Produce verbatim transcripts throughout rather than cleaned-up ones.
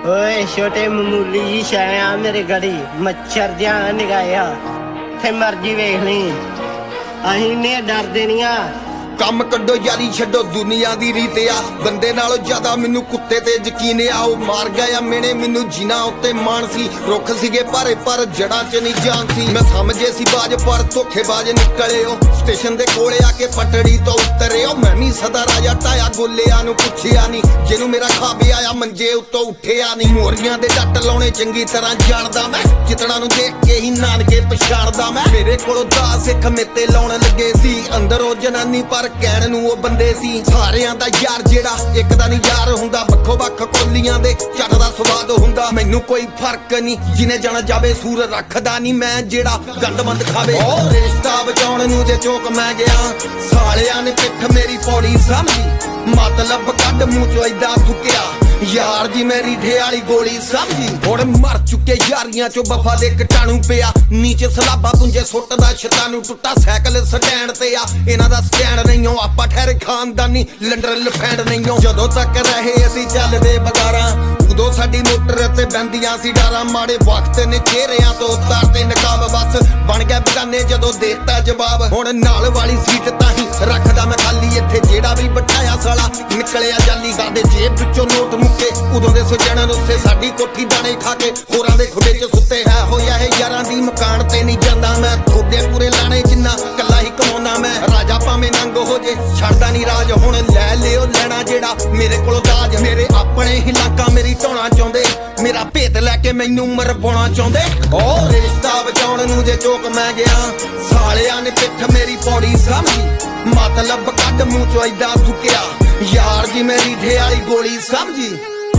ਓਏ ਛੋਟੇ ਮਾਮੂਲੀ ਜੀ ਛਾਇਆ ਮੇਰੇ ਗੜੀ ਮੱਛਰ ਜਿਹਾ ਨਿਗਾਇਆ ਤੇ ਮਰਜੀ ਵੇਖ ਲਈ ਅਸੀਂ ਨੇ ਡਰਦੇ ਨਹੀਂ ਆ ਕੰਮ ਕੱਢੋ ਯਾਰੀ ਛੱਡੋ ਦੁਨੀਆ ਦੀ ਰੀਤ ਆ ਬੰਦੇ ਨਾਲੋਂ ਜ਼ਿਆਦਾ ਮੈਨੂੰ ਕੁੱਤੇ ਤੇ ਯਕੀਨ ਆ ਉਹ ਮਾਰ ਗਿਆ ਮੇਨੇ ਮੈਨੂੰ ਜੀਣਾ ਉੱਤੇ ਮਾਣ ਸੀ ਰੁੱਖ ਸੀਗੇ ਭਾਰੇ ਪਰ ਜੜਾਂ 'ਚ ਨਹੀਂ ਜਾਨ ਸੀ ਮੈਂ ਸਮਝੇ ਸੀ ਬਾਜ ਪਰ ਧੋਖੇਬਾਜ਼ ਨਿਕਲੇ ਉਹ ਸਟੇਸ਼ਨ ਦੇ ਕੋਲੇ ਆ ਕੇ ਪਟੜੀ ਤੋਂ ਉਤਰੇ ਉਹ ਮੈਂ ਵੀ ਸਦਾ ਰਾਜਾ ਟਾਇਆ ਗੋਲਿਆਂ ਨੂੰ ਪੁੱਛਿਆ ਨਹੀਂ ਜਿਹਨੂੰ ਮੇਰਾ ਖਾਬੇ ਆਇਆ ਮੰਜੇ ਉੱਤੋਂ ਉੱਠਿਆ ਨਹੀਂ ਮੋਰੀਆਂ ਦੇ ਜੱਟ ਲਾਉਣੇ ਚੰਗੀ ਤਰ੍ਹਾਂ ਜਾਣਦਾ ਮੈਂ ਜਿਤਣਾ ਨੂੰ ਦੇਖ ਕੇ ਹੀ ਨਾਨਕੇ ਪਛਾਣਦਾ ਮੈਂ ਮੇਰੇ ਕੋਲੋਂ ਦਾ ਸਿੱਖ ਮੇਤੇ ਲਾਉਣ ਲੱਗੇ ਸੀ ਅੰਦਰ ਉਹ ਜਨਾਨੀ ਪਰ ਕਹਿਣ ਨੂੰ ਉਹ ਬੰਦੇ ਸੀ ਸਾਰਿਆਂ ਦਾ ਯਾਰ ਜਿਹੜਾ ਇੱਕ ਦਾ ਨਹੀਂ ਯਾਰ ਹੁੰਦਾ ਵੱਖੋ ਵੱਖ ਕੋਲੀਆਂ ਦੇ ਚੱਟ ਦਾ ਸਵਾਦ ਹੁੰਦਾ ਮੈਨੂੰ ਕੋਈ ਫਰਕ ਨਹੀਂ ਜਿਨੇ ਜਾਣਾ ਜਾਵੇ ਸੂਰ ਰੱਖਦਾ ਨਹੀਂ ਮੈਂ ਜਿਹੜਾ ਗੰਦਮੰਦ ਖਾਵੇ ਉਹ ਰਿਸ਼ਤਾ ਬਚਾਉਣ ਨੂੰ ਜੇ ਚੋਕ ਮੈਂ ਗਿਆ ਸਾਲਿਆਂ ਨੇ ਪਿੱਠ ਮੇਰੀ ਪੌੜੀ ਸਮਝੀ ਮਤਲਬ ਕੱਢ ਮੂੰਹ ਚੋਂ ਏਦਾਂ ਥੁੱਕਿਆ ਯਾਰ ਜੀ ਮੇਰੀ ਢੇ ਵਾਲੀ ਗੋਲੀ ਸਮਝੀ ਹੁਣ ਮਰ ਚੁੱਕੇ ਯਾਰੀਆਂ ਚੋਂ ਵਫਾ ਦੇ ਕਟਾਣੂ ਪਿਆ ਨੀਚੇ ਸਲਾਬਾ ਪੁੰਜੇ ਸੁੱਟਦਾ ਸ਼ੈਤਾਨੂੰ ਟੁੱਟਾ ਸਾਈਕਲ ਸਟੈਂਡ ਤੇ ਆ ਇਹਨਾਂ ਦਾ ਸਟੈਂਡ ਨਹੀਂ ਹੋ ਆਪਾਂ ਠਹਿਰੇ ਖਾਨਦਾਨੀ ਲੰਡਰ ਲਫੈਂਡ ਨਹੀਂ ਹੋ ਜਦੋਂ ਤੱਕ ਰਹੇ ਅਸੀਂ ਚੱਲਦੇ ਬਗਾਰਾਂ ਉਦੋਂ ਸਾਡੀ ਮੋਟਰ ਤੇ ਬੰਦੀਆਂ ਸੀ ਡਾਰਾਂ ਮਾੜੇ ਵਕਤ ਨੇ ਚਿਹਰਿਆਂ ਤੋਂ ਉਤਾਰਦੇ ਨਕਾਬ ਬਸ ਬਣ ਗਿਆ ਬਗਾਨੇ ਜਦੋਂ ਦੇਤਾ ਜਵਾਬ ਹੁਣ ਨਾਲ ਵਾਲੀ ਸੀਟ ਤਾਂ ਹੀ ਰੱਖਦਾ ਮੈਂ ਖਾਲੀ ਇੱਥੇ ਜਿਹੜਾ ਵੀ ਬਿਠਾਇਆ ਸਾਲਾ ਨਿਕਲਿਆ ਜਾਲੀ ਸਾਡੇ ਜੇਬ ਵਿੱਚੋਂ ਨੋਟ ਮੁੱਕੇ ਉਦੋਂ ਦੇ ਸੁਜਣਨ ਉੱਤੇ ਸਾਡੀ ਕੋਠੀ ਦਾਣੇ ਖਾ ਕੇ ਹੋਰਾਂ ਦੇ ਖੁੱਡੇ 'ਚ ਸੁੱਤੇ ਹੈ ਹੋਇਆ ਇਹ ਯਾਰਾਂ ਦੀ ਮਕਾਨ ਤੇ ਨਹੀਂ ਜਾਂਦਾ ਮੈਂ ਥੋੜੇ ਪੂਰੇ ਲਾਣੇ ਜਿੰਨਾ ਕੱਲਾ ਹੀ ਕਮਾਉਣਾ ਮੈਂ ਰਾਜਾ ਭਾਵੇਂ ਨੰਗ ਹੋ ਜੇ ਛੱਡਦਾ ਨਹੀਂ ਰਾਜ ਹੁਣ ਲੈ ਲਿਓ ਲੈਣਾ ਜਿਹੜਾ ਮੇਰੇ ਕੋਲੋਂ ਦਾਜ ਮੇਰੇ ਆਪਣੇ ਹੀ ਲਾਕਾਂ ਮੇਰੀ ਢਾਉਣਾ ਚਾਹੁੰਦੇ ਮੇਰਾ ਭੇਤ ਲੈ ਕੇ ਮੈਨੂੰ ਮਰਵਾਉਣਾ ਚਾਹੁੰਦੇ ਉਹ ਰਿਸ਼ਤਾ ਬਚਾਉਣ ਨੂੰ ਜੇ ਚੋਕ ਮੈਂ ਗਿਆ ਸਾਲਿਆਂ ਨੇ ਪਿੱਠ ਮੇਰੀ ਪੌੜੀ ਸਮਝੀ ਮਤਲਬ ਕੱਢ ਮੂੰਹ ਚੋਂ ਏਦਾਂ ਥੁੱਕਿਆ ਯਾਰ ਜੀ ਮੇਰੀ ਢੇ ਵਾਲੀ ਗੋਲੀ ਸਮਝੀ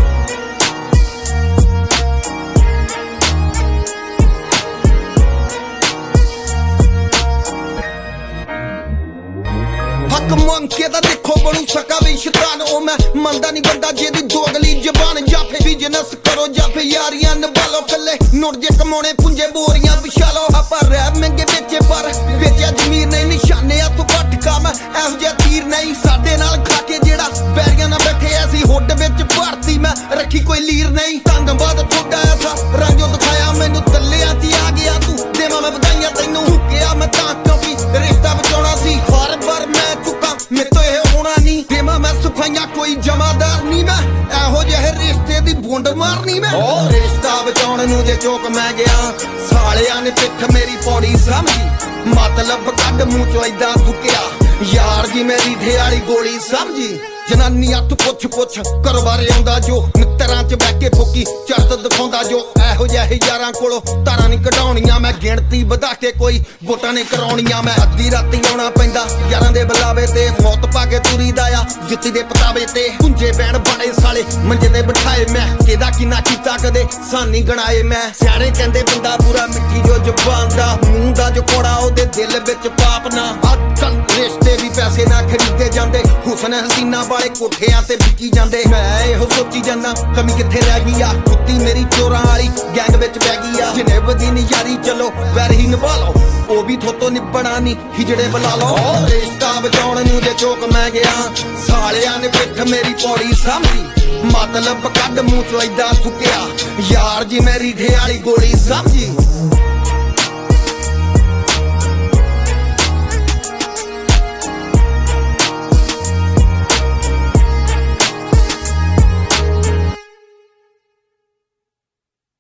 ਹੱਕ ਮੰਗ ਕੇ ਤਾਂ ਦੇਖੋ ਬਣੂ ਸਕਾ ਵੀ ਸ਼ੈਤਾਨ ਉਹ ਮੈਂ ਮੰਨਦਾ ਨਹੀਂ ਬੰਦਾ ਜਿਹਦੀ ਦੋਗਲੀ ਜ਼ਬਾਨ ਜਾਂ ਫੇ ਬਿਜ਼ਨਸ ਕਰੋ ਜਾਂ ਫੇ ਯਾਰੀਆਂ ਨਿਭਾਲੋ ਕੱਲੇ ਨੁਰ ਜੇ ਕਮਾਉਣੇ ਪੁੰਜੇ ਬੋਰੀਆਂ ਵਿਛਾਲੋ ਆਪਾਂ ਰਹਿ ਮਹਿੰਗੇ ਵੇਚੇ ਪਰ ਵੇਚਿਆ ਜ਼ਮੀਰ ਨਹੀਂ ਨਿਸ਼ਾਨੇ ਆ ਤੂੰ ਘੱਟ ਕੰਮ ਇਹੋ ਜਿਹਾ ਤੀਰ ਨਹੀਂ ਸਾਡੇ ਨਾਲ ਖਾ ਕੇ ਜਿਹੜਾ ਬੈਰੀਆਂ ਨਾਲ ਬੈਠੇ ਐਸੀ ਹੁੱਡ ਵਿੱਚ ਭਰਤੀ ਮੈਂ ਰੱਖੀ ਕੋਈ ਲੀਰ ਨਹੀਂ ਧੰਨਵਾਦ ਤੁਹਾਡਾ ਐਸਾ ਰਾਜੋ ਦਿਖਾਇਆ ਮੈਨੂੰ ਦੱਲਿਆਂ ਤੇ ਆ ਗਿਆ ਤੂੰ ਦੇਵਾਂ ਮੈਂ ਵਧਾਈਆਂ ਤੈਨੂੰ ਝੁਕਿਆ ਮੈਂ ਤਾਂ ਕਿਉਂਕਿ ਰਿਸ਼ਤਾ ਬਚਾਉਣਾ ਸੀ ਹਰ ਵਾਰ ਮੈਂ ਚੁੱਕਾ ਮੇਰੇ ਤੋਂ ਇਹ ਹੋਣਾ ਨਹੀਂ ਦੇਵਾਂ ਮੈਂ ਸਫਾਈਆਂ ਕੋਈ ਜਮਾਦਾਰ ਨਹੀਂ ਮੈਂ ਇਹੋ ਜਿਹੇ ਰਿਸ਼ਤੇ ਦੀ ਬੁੰਡ ਮਾਰਨੀ ਮੈਂ ਉਹ ਰਿਸ਼ਤਾ ਬਚਾਉਣ ਨੂੰ ਜੇ ਚੋਕ ਮੈਂ ਗਿਆ ਸਾਲਿਆਂ ਨੇ ਪਿੱਠ ਮੇਰੀ ਪੌੜੀ ਸਮਝੀ ਮਤਲਬ ਕੱਢ ਮੂੰਹ ਚੋਂ ਏਦਾਂ ਥੁੱਕਿਆ ਯਾਰ ਜੀ ਮੇਰੀ ਢੇ ਵਾਲੀ ਗੋਲੀ ਸਮਝੀ ਜਨਾਨੀ ਹੱਥ ਪੁੱਛ ਪੁੱਛ ਕਰਵਾਰੇ ਆਉਂਦਾ ਜੋ ਮਿੱਤਰਾਂ 'ਚ ਬਹਿ ਕੇ ਠੋਕੀ ਚੜਤ ਦਿਖਾਉਂਦਾ ਜੋ ਇਹੋ ਜਿਹੇ ਯਾਰਾਂ ਕੋਲੋਂ ਤਾਰਾਂ ਨਹੀਂ ਕਢਾਉਣੀਆਂ ਮੈਂ ਗਿਣਤੀ ਵਧਾ ਕੇ ਕੋਈ ਵੋਟਾਂ ਨਹੀਂ ਕਰਾਉਣੀਆਂ ਮੈਂ ਅੱਧੀ ਰਾਤੀ ਆਉਣਾ ਪੈਂਦਾ ਯਾਰਾਂ ਦੇ ਬੁਲਾਵੇ ਤੇ ਮੌਤ ਪਾ ਕੇ ਤੁਰੀ ਦਾ ਆ ਜੁੱਤੀ ਦੇ ਪਤਾਵੇ ਤੇ ਪੁੰਜੇ ਬੈਣ ਬੜੇ ਸਾਲੇ ਮੰਜੇ ਤੇ ਬਿਠਾਏ ਮੈਂ ਕਿਹਦਾ ਕਿੰਨਾ ਕੀਤਾ ਕਦੇ ਸਾਨੀ ਗਣਾਏ ਮੈਂ ਸਿਆਣੇ ਕਹਿੰਦੇ ਬੰਦਾ ਪੂਰਾ ਮਿੱਠੀ ਜੋ ਜ਼ੁਬਾਨ ਦਾ ਮੂੰਹ ਦਾ ਜੋ ਕੋੜਾ ਉਹਦੇ ਦਿਲ ਵਿੱਚ ਪਾਪ ਨਾ ਅੱਕਲ ਰਿਸ਼ਤੇ ਵੀ ਪੈਸੇ ਨਾਲ ਖਰੀਦੇ ਜਾਂਦੇ ਹੁਸਨ ਹਸੀਨਾ ਵਾਲੇ ਕੋਠਿਆਂ ਤੇ ਵਿਕੀ ਜਾਂਦੇ ਮੈਂ ਇਹੋ ਸੋਚੀ ਜਾਂਦਾ ਕਮੀ ਕਿੱਥੇ ਰਹਿ ਗਈ ਆ ਕੁੱਤੀ ਮੇਰੀ ਚੋਰਾਂ ਵਾਲੀ ਗੈਂਗ ਵਿੱਚ ਬਹਿ ਗਈ ਆ ਜਿਨੇ ਵਧੀ ਯਾਰੀ ਚਲੋ ਵੈਰ ਹੀ ਨਿਭਾ ਲਓ ਉਹ ਵੀ ਥੋਤੋਂ ਨਿਭਣਾ ਨਹੀਂ ਹਿਜੜੇ ਬੁਲਾ ਲਓ ਉਹ ਰਿਸ਼ਤਾ ਬਚਾਉਣ ਨੂੰ ਜੇ ਚੋਕ ਮੈਂ ਗਿਆ ਸਾਲਿਆਂ ਨੇ ਪਿੱਠ ਮੇਰੀ ਪੌੜੀ ਸਮਝੀ ਮਤਲਬ ਕੱਢ ਮੂੰਹ ਚੋਂ ਏਦਾਂ ਥੁੱਕਿਆ ਯਾਰ ਜੀ ਮੇਰੀ ਢੇ ਵਾਲੀ ਗੋਲੀ ਸਮਝੀ